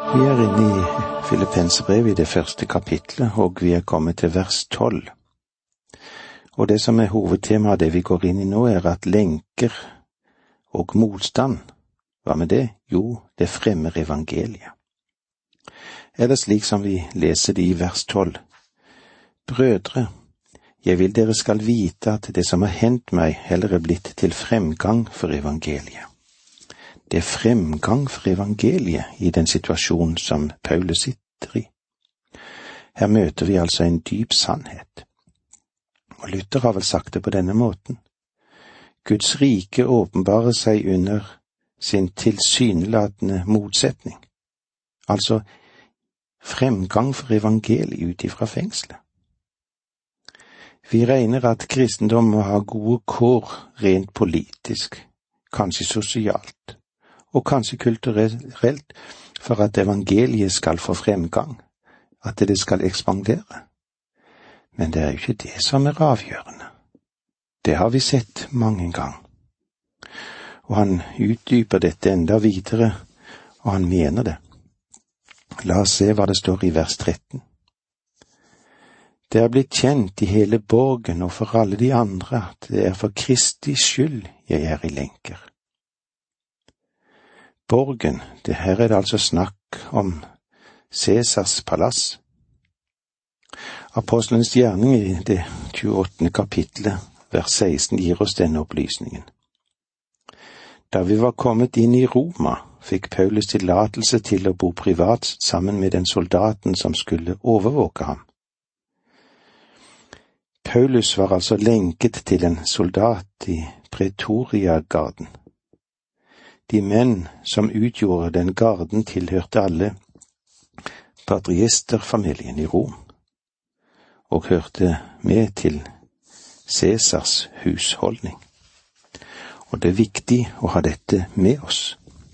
Vi er inne i Filippenserbrevet i det første kapitlet, og vi er kommet til vers 12. Og det som er hovedtemaet av det vi går inn i nå, er at lenker og motstand, hva med det? Jo, det fremmer evangeliet. Er det slik som vi leser det i vers 12? Brødre, jeg vil dere skal vite at det som har hendt meg heller er blitt til fremgang for evangeliet. Det er fremgang for evangeliet i den situasjonen som Paulus sitter i. Her møter vi altså en dyp sannhet. Og Luther har vel sagt det på denne måten. Guds rike åpenbarer seg under sin tilsynelatende motsetning. Altså fremgang for evangeliet ut ifra fengselet. Vi regner at kristendom må ha gode kår rent politisk, kanskje sosialt, og kanskje kulturelt, for at evangeliet skal få fremgang, at det skal ekspandere. Men det er jo ikke det som er avgjørende. Det har vi sett mange ganger. Og han utdyper dette enda videre, og han mener det. La oss se hva det står i vers 13. Det er blitt kjent i hele borgen og for alle de andre at det er for Kristi skyld jeg er i lenker. Borgen, her er det altså snakk om Cæsars palass. Apostlenes gjerning i det 28. kapitlet, vers 16, gir oss denne opplysningen. Da vi var kommet inn i Roma, fikk Paulus tillatelse til å bo privat sammen med den soldaten som skulle overvåke ham. Paulus var altså lenket til en soldat i Pretoriagarden. De menn som utgjorde den garden tilhørte alle patriesterfamilien i Rom, og hørte med til Cæsars husholdning. Og det er viktig å ha dette med oss.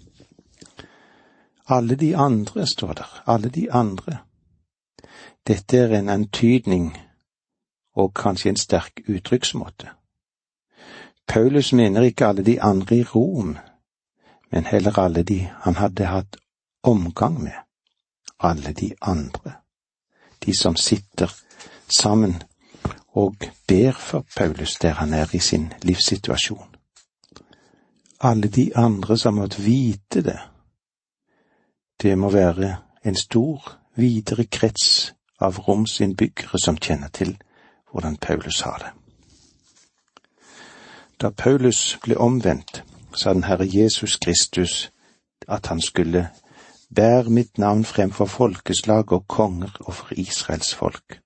Alle de andre, står der, alle de andre. Dette er en antydning og kanskje en sterk uttrykksmåte. Paulus mener ikke alle de andre i Rom, men heller alle de han hadde hatt omgang med. Alle de andre. De som sitter sammen og ber for Paulus der han er i sin livssituasjon. Alle de andre som måtte vite det. Det må være en stor, videre krets av romsinnbyggere som kjenner til hvordan Paulus har det. Da Paulus ble omvendt, sa den Herre Jesus Kristus at han skulle bære mitt navn frem for folkeslag og konger og for Israels folk.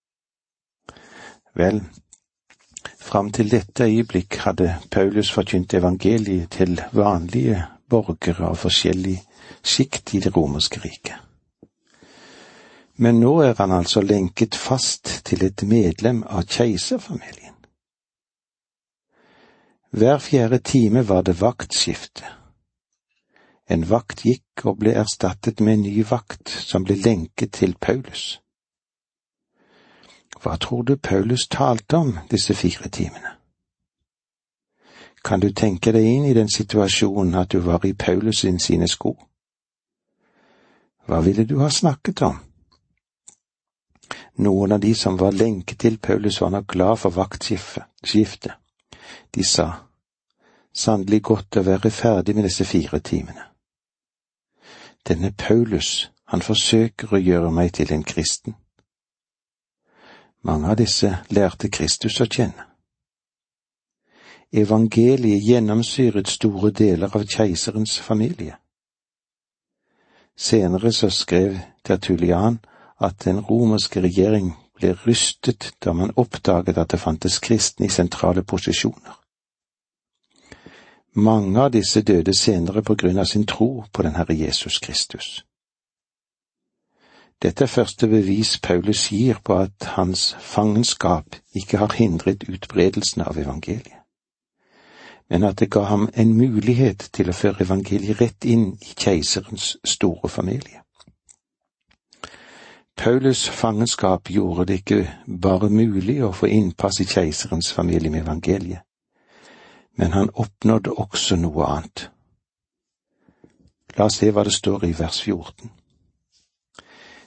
Vel, fram til dette øyeblikk hadde Paulus forkynt evangeliet til vanlige borgere av forskjellig sjikt i det romerske riket. Men nå er han altså lenket fast til et medlem av keiserfamilien. Hver 4. time var det vaktskifte. En vakt gikk og ble erstattet med en ny vakt som ble lenket til Paulus. Hva tror du Paulus talte om disse 4 timene? Kan du tenke deg inn i den situasjonen at du var i Paulus sine sko? Hva ville du ha snakket om? Noen av de som var lenket til Paulus var nok glad for vaktskiftet. De sa, sannelig godt å være ferdig med disse 4 timene. Denne Paulus, han forsøker å gjøre meg til en kristen. Mange av disse lærte Kristus å kjenne. Evangeliet gjennomsyret store deler av keiserens familie. Senere så skrev Tertullian at den romerske regjering ble rystet da man oppdaget at det fantes kristne i sentrale posisjoner. Mange av disse døde senere på grunn av sin tro på den Herre Jesus Kristus. Dette er første bevis Paulus gir på at hans fangenskap ikke har hindret utbredelsen av evangeliet, men at det ga ham en mulighet til å føre evangeliet rett inn i keiserens store familie. Paulus fangenskap gjorde det ikke bare mulig å få innpass i keiserens familie med evangeliet, men han oppnådde også noe annet. La oss se hva det står i vers 14.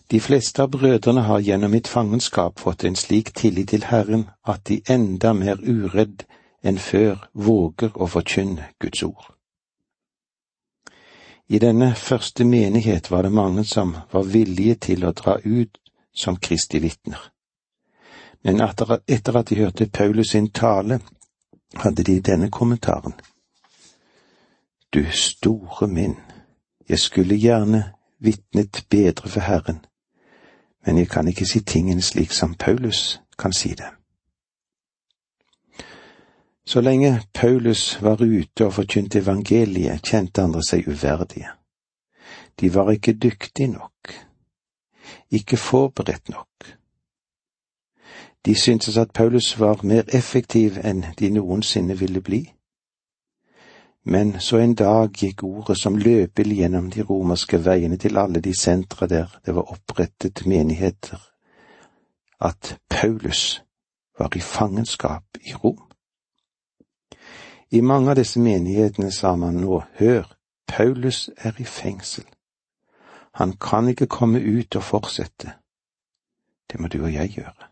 De fleste av brødrene har gjennom mitt fangenskap fått en slik tillit til Herren at de enda mer uredd enn før våger å forkynne Guds ord. I denne første menighet var det mange som var villige til å dra ut som Kristi vitner. Men etter at de hørte Paulus sin tale, hadde de denne kommentaren: Du store min, jeg skulle gjerne vitnet bedre for Herren, men jeg kan ikke si tingene slik som Paulus kan si det. Så lenge Paulus var ute og forkynte evangeliet, kjente andre seg uverdige. De var ikke dyktige nok, ikke forberedt nok. De syntes at Paulus var mer effektiv enn de noensinne ville bli. Men så en dag gikk ordet som løpel gjennom de romerske veiene til alle de sentre der det var opprettet menigheter, at Paulus var i fangenskap i Rom. I mange av disse menighetene sa man nå: Hør, Paulus er i fengsel. Han kan ikke komme ut og fortsette. Det må du og jeg gjøre.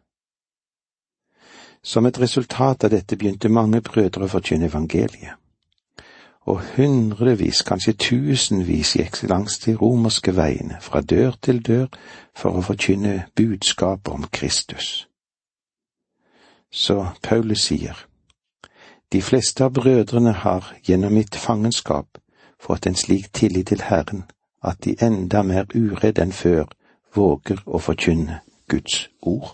Som et resultat av dette begynte mange brødre å forkynne evangeliet. Og hundrevis, kanskje tusenvis gikk langs de romerske veiene, fra dør til dør, for å forkynne budskapet om Kristus. Så Paulus sier: De fleste av brødrene har gjennom mitt fangenskap fått en slik tillit til Herren at de enda mer uredd enn før våger å forkynne Guds ord.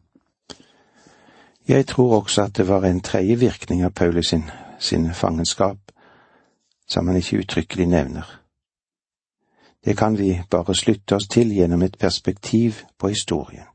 Jeg tror også at det var en tredje virkning av Paulus sin fangenskap, som han ikke uttrykkelig nevner. Det kan vi bare slutte oss til gjennom et perspektiv på historien.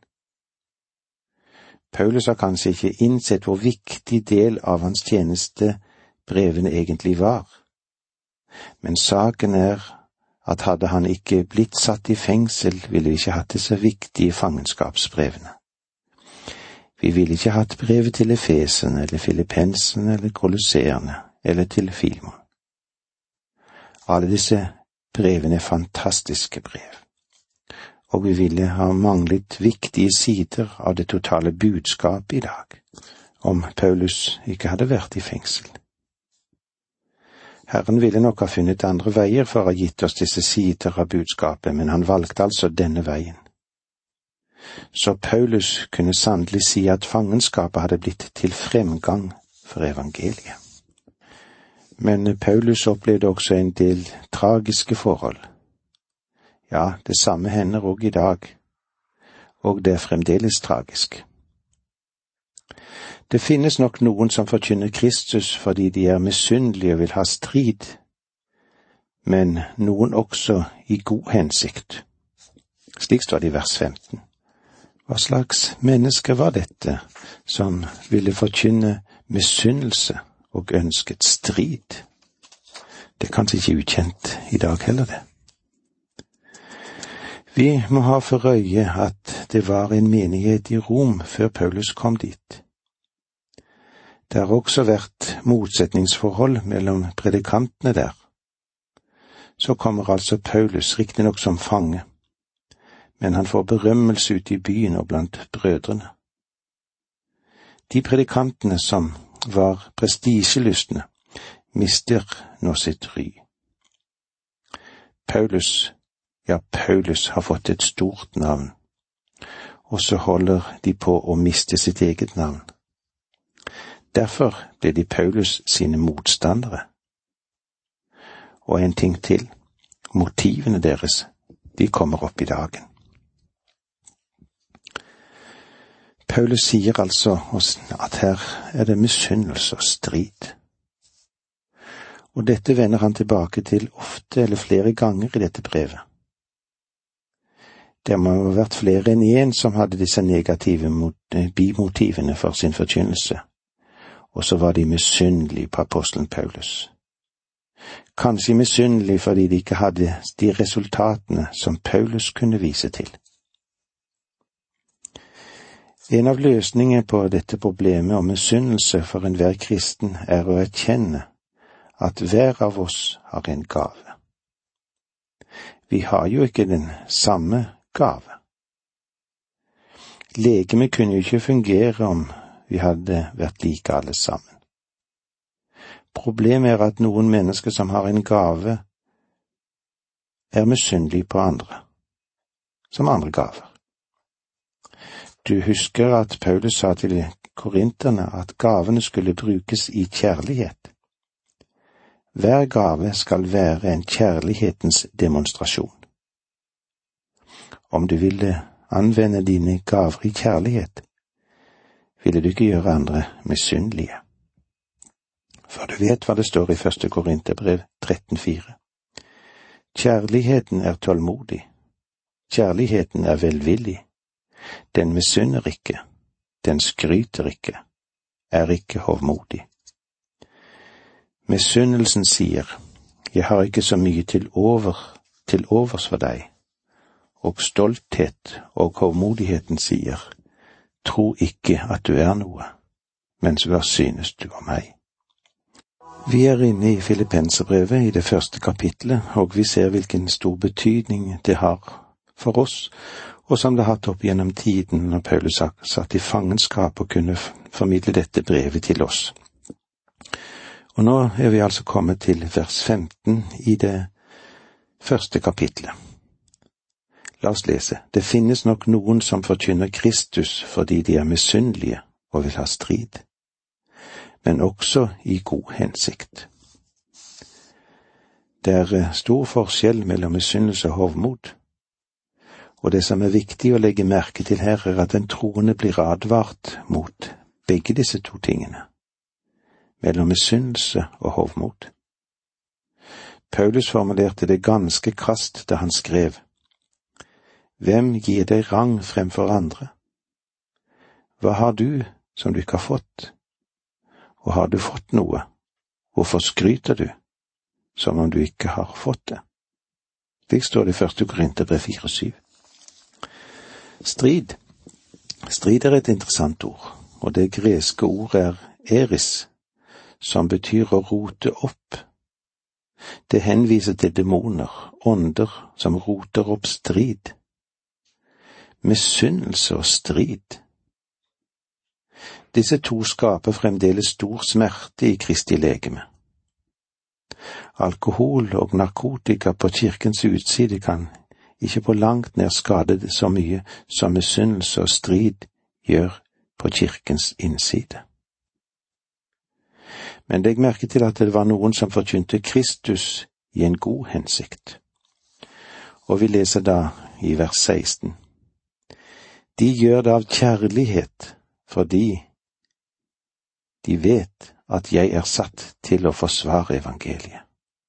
Paulus har kanskje ikke innsett hvor viktig del av hans tjeneste brevene egentlig var. Men saken er at hadde han ikke blitt satt i fengsel, ville vi ikke hatt disse viktige fangenskapsbrevene. Vi ville ikke hatt brevet til Efeserne eller Filippenserne eller Kolosseerne eller til Filemon. Alle disse brevene er fantastiske brev, og vi ville ha manglet viktige sider av det totale budskapet i dag, om Paulus ikke hadde vært i fengsel. Herren ville nok ha funnet andre veier for å ha gitt oss disse sider av budskapet, men han valgte altså denne veien. Så Paulus kunne sannelig si at fangenskapet hadde blitt til fremgang for evangeliet. Men Paulus opplevde også en del tragiske forhold. Ja, det samme hender også i dag, og det er fremdeles tragisk. Det finnes nok noen som forkynner Kristus fordi de er misunnelige og vil ha strid, men noen også i god hensikt. Slik står det i vers 15. Hva slags mennesker var dette som ville forkynne misunnelse og ønsket strid? Det er kanskje ikke ukjent i dag heller, det. Vi må ha for øye at det var en menighet i Rom før Paulus kom dit. Det har også vært motsetningsforhold mellom predikantene der. Så kommer altså Paulus riktignok som fange, men han får berømmelse ute i byen og blant brødrene. De predikantene som var prestisjelystne, mister nå sitt ry. Paulus har fått et stort navn, og så holder de på å miste sitt eget navn. Derfor ble de Paulus sine motstandere. Og en ting til, motivene deres, de kommer opp i dagen. Paulus sier altså at her er det misunnelse og strid. Og dette vender han tilbake til ofte eller flere ganger i dette brevet. Det må ha vært flere enn en som hadde disse negative bimotivene for sin forkynnelse. Og så var de misunnelige på apostelen Paulus. Kanskje misunnelige fordi de ikke hadde de resultatene som Paulus kunne vise til. En av løsningene på dette problemet om misunnelse for enhver kristen er å erkjenne at hver av oss har en gave. Vi har jo ikke den samme gave, Legemet kunne jo ikke fungere om vi hadde vært like alle sammen. Problemet er at noen mennesker som har en gave, er misunnelige på andre, som andre gaver. Du husker at Paulus sa til korinterne at gavene skulle brukes i kjærlighet. Hver gave skal være en kjærlighetens demonstrasjon. Om du ville anvende dine gaver i kjærlighet, ville du ikke gjøre andre misunnelige. For du vet hva det står i 1. Korinterbrev 13,4. Kjærligheten er tålmodig. Kjærligheten er velvillig. Den misunner ikke. Den skryter ikke. Er ikke hovmodig. Misunnelsen sier, jeg har ikke så mye til overs for deg. Og stolthet og hovmodigheten sier, tro ikke at du er noe, men hva synes du om meg? Vi er inne i Filippenserbrevet i det første kapitlet, og vi ser hvilken stor betydning det har for oss, og som det har hatt opp gjennom tiden når Paulus satt i fangenskap og kunne formidle dette brevet til oss. Og nå er vi altså kommet til vers 15 i det første kapitlet. La oss lese. Det finnes nok noen som forkynner Kristus fordi de er misunnelige og vil ha strid, men også i god hensikt. Det er stor forskjell mellom misunnelse og hovmod, og det som er viktig å legge merke til her er at den troende blir advart mot begge disse to tingene, mellom misunnelse og hovmod. Paulus formulerte det ganske krast da han skrev, hvem gir deg rang fremfor andre? Hva har du som du ikke har fått? Og har du fått noe, hvorfor skryter du, som om du ikke har fått det? Slik står det i 1. Korinterbrev 4,7. Strid. Strid er et interessant ord, og det greske ordet er eris, som betyr å rote opp. Det henviser til demoner, ånder som roter opp strid. Misunnelse og strid. Disse to skaper fremdeles stor smerte i Kristi legeme. Alkohol og narkotika på kirkens utside kan ikke på langt nær skade det så mye som misunnelse og strid gjør på kirkens innside. Men legg merke til at det var noen som forkynte Kristus i en god hensikt. Og vi leser da i vers 16. De gjør det av kjærlighet, fordi de vet at jeg er satt til å forsvare evangeliet.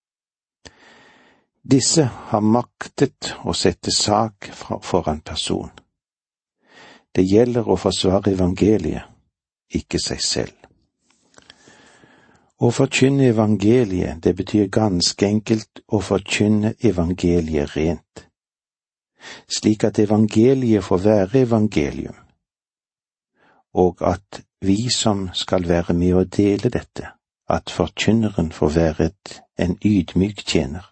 Disse har maktet å sette sak foran person. Det gjelder å forsvare evangeliet, ikke seg selv. Å forkynne evangeliet, det betyr ganske enkelt å forkynne evangeliet rent, slik at evangeliet får være evangelium, og at vi som skal være med å dele dette, at forkynneren får være en ydmyk tjener.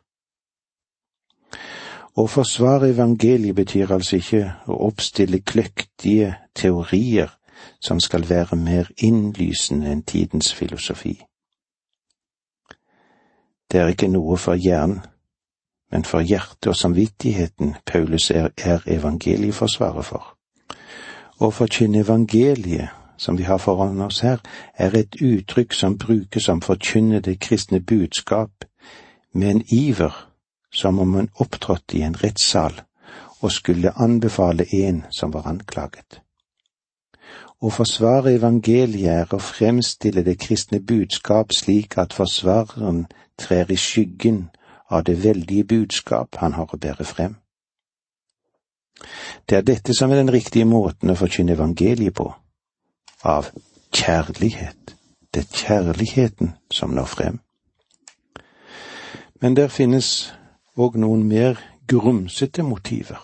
Å forsvare evangeliet betyr altså ikke å oppstille kløktige teorier som skal være mer innlysende enn tidens filosofi. Det er ikke noe for hjernen, men for hjertet og samvittigheten Paulus er evangelieforsvarer for. Å forkynne evangeliet, som vi har foran oss her, er et uttrykk som brukes som forkynner det kristne budskap med en iver som om man opptrådte i en rettssal og skulle anbefale en som var anklaget. Å forsvare evangeliet er å fremstille det kristne budskap slik at forsvareren trer i skyggen av det veldige budskap han har å bære frem. Det er dette som er den riktige måten å forkynne evangeliet på, av kjærlighet. Det er kjærligheten som når frem. Men der finnes og noen mer grumsete motiver.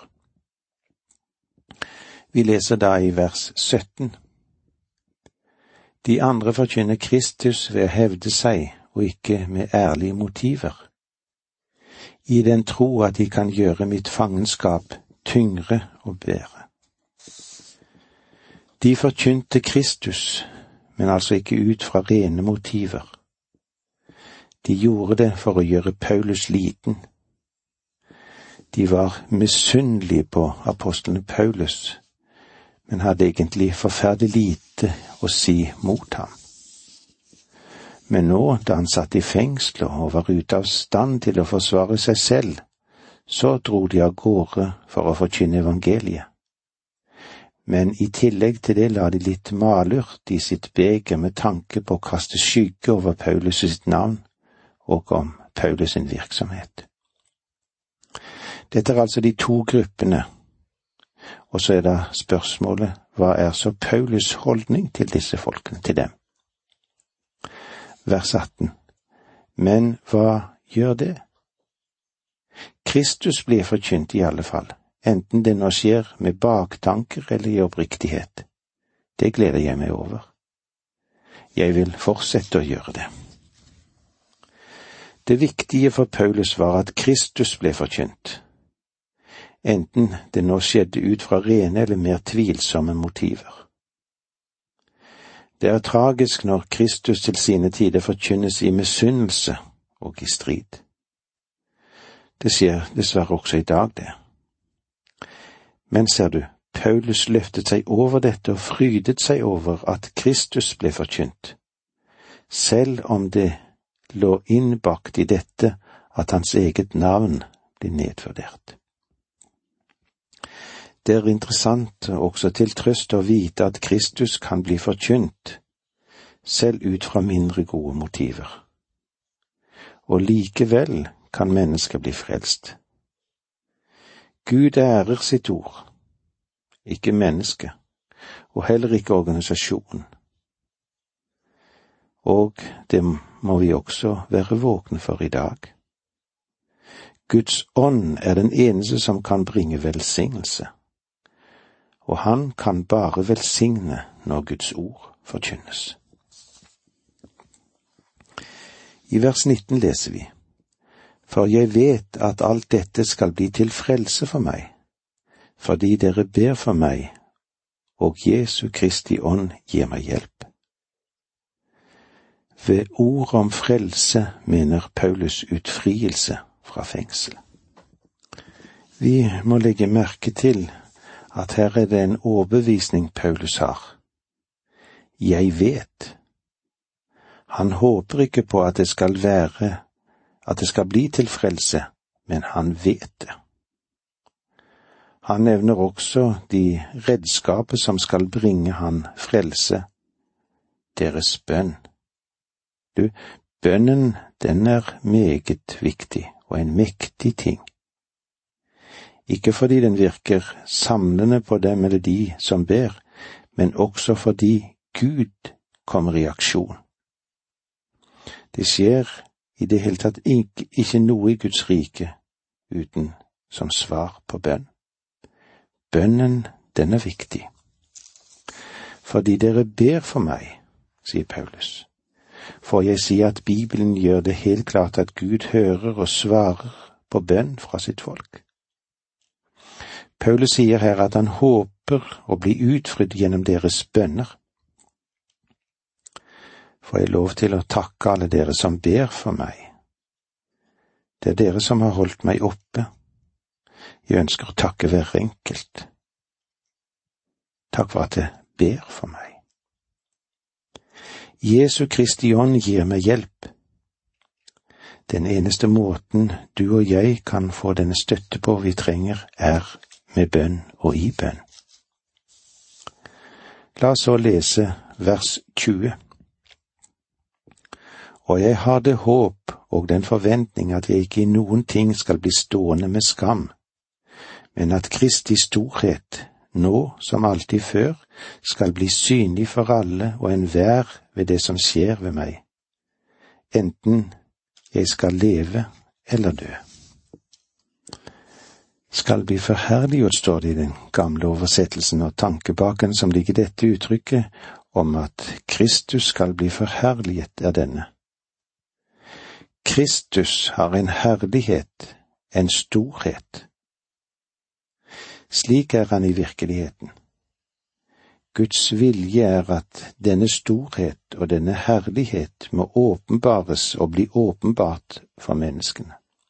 Vi leser da i vers 17. De andre forkynner Kristus ved å hevde seg og ikke med ærlige motiver, i den tro at de kan gjøre mitt fangenskap tyngre og bedre. De forkynte Kristus, men altså ikke ut fra rene motiver. De gjorde det for å gjøre Paulus liten. De var misunnelige på apostlene Paulus, men hadde egentlig forferdelig lite å si mot ham. Men nå, da han satt i fengsel og var ute av stand til å forsvare seg selv, så dro de av gårde for å forkynne evangeliet. Men i tillegg til det la de litt malurt i sitt beger med tanke på å kaste skygge over Paulus sitt navn og om Paulus sin virksomhet. Dette er altså de to gruppene, og så er det spørsmålet, hva er så Paulus holdning til disse folkene, til dem? Vers 18. Men hva gjør det? Kristus blir forkynt i alle fall, enten det nå skjer med baktanker eller i oppriktighet. Det gleder jeg meg over. Jeg vil fortsette å gjøre det. Det viktige for Paulus var at Kristus ble forkynt, enten det nå skjedde ut fra rene eller mer tvilsomme motiver. Det er tragisk når Kristus til sine tider forkynnes i misunnelse og i strid. Det skjer dessverre også i dag, det. Men ser du, Paulus løftet seg over dette og frydet seg over at Kristus ble forkynt, selv om det lå innbakt i dette at hans eget navn ble nedvurdert. Det er interessant også til trøst å vite at Kristus kan bli forkynt, selv ut fra mindre gode motiver. Og likevel kan mennesker bli frelst. Gud ærer sitt ord, ikke menneske, og heller ikke organisasjon. Og det må vi også være våkne for i dag. Guds ånd er den eneste som kan bringe velsignelse, og han kan bare velsigne når Guds ord forkynnes. I vers 19 leser vi, «For jeg vet at alt dette skal bli til frelse for meg, fordi dere ber for meg, og Jesu Kristi ånd gir meg hjelp.» Ved ord om frelse mener Paulus utfrielse fra fengsel. Vi må legge merke til at her er det en overbevisning Paulus har. Jeg vet. Han håper ikke på at det skal bli til frelse, men han vet det. Han nevner også de redskaper som skal bringe han frelse, deres bønn. Du, bønnen, den er meget viktig og en mektig ting. Ikke fordi den virker samlende på dem eller de som ber, men også fordi Gud kommer i aksjon. Det skjer i det hele tatt ikke noe i Guds rike uten som svar på bønn. Bønnen, den er viktig. Fordi dere ber for meg, sier Paulus. For jeg sier at Bibelen gjør det helt klart at Gud hører og svarer på bønn fra sitt folk. Paulus sier her at han håper å bli utfridd gjennom deres bønner. Får jeg lov til å takke alle dere som ber for meg. Det er dere som har holdt meg oppe. Jeg ønsker å takke hver enkelt. Takk for at dere ber for meg. Jesu Kristi ånd gir meg hjelp. Den eneste måten du og jeg kan få denne støtte på vi trenger, er med bønn og i bønn. La oss så lese vers 20. Og jeg har det håp og den forventning at jeg ikke i noen ting skal bli stående med skam, men at Kristi storhet, nå som alltid før, skal bli synlig for alle og enhver ved det som skjer ved meg, enten jeg skal leve eller dø. Skal bli forherliggjort, står det i den gamle oversettelsen, og tankebaken som ligger dette uttrykket om at Kristus skal bli forherliget er denne. Kristus har en herlighet, en storhet. Slik er han i virkeligheten. Guds vilje er at denne storhet og denne herlighet må åpenbares og bli åpenbart for menneskene.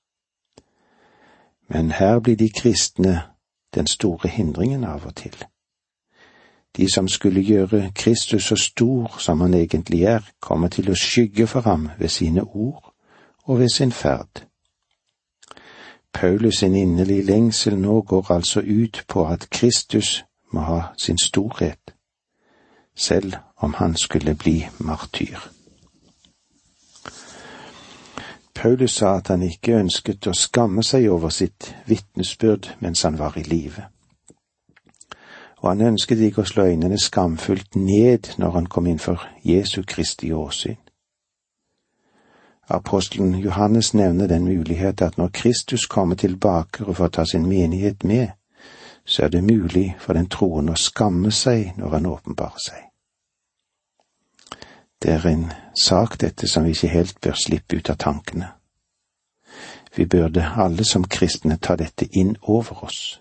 Men her blir de kristne den store hindringen av og til. De som skulle gjøre Kristus så stor som han egentlig er, kommer til å skygge for ham ved sine ord og ved sin ferd. Paulus sin inderlige lengsel nå går altså ut på at Kristus må ha sin storhet, selv om han skulle bli martyr. Paulus sa at han ikke ønsket å skamme seg over sitt vitnesbyrd mens han var i live. Og han ønsket ikke å slå øynene skamfullt ned når han kom inn for Jesu Kristi åsyn. Apostelen Johannes nevner den mulighet at når Kristus kommer tilbake og får ta sin menighet med, så er det mulig for den troende å skamme seg når han åpenbarer seg. Det er en sak dette som vi ikke helt bør slippe ut av tankene. Vi burde alle som kristne ta dette inn over oss.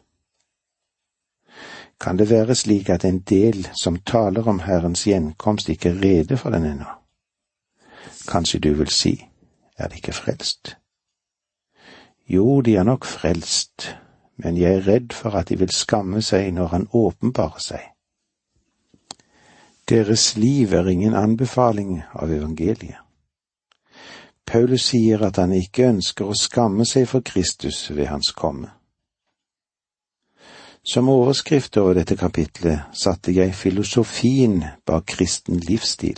Kan det være slik at en del som taler om Herrens gjenkomst ikke er rede for den ennå? Kanskje du vil si, er de ikke frelst? Jo, de er nok frelst, men jeg er redd for at de vil skamme seg når han åpenbarer seg. Deres liv er ingen anbefaling av evangeliet. Paulus sier at han ikke ønsker å skamme seg for Kristus ved hans komme. Som overskrift over dette kapitlet satte jeg filosofien bak kristen livsstil.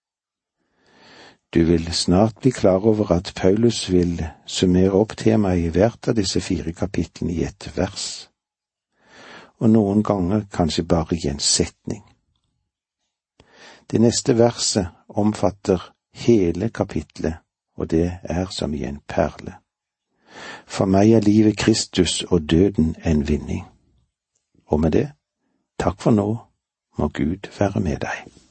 Du vil snart bli klar over at Paulus vil summere opp temaet i hvert av disse 4 kapitlene i et vers, og noen ganger kanskje bare i en setning. Det neste verset omfatter hele kapitlet, og det er som i en perle. For meg er livet Kristus og døden en vinning. Og med det, takk for nå, må Gud være med deg.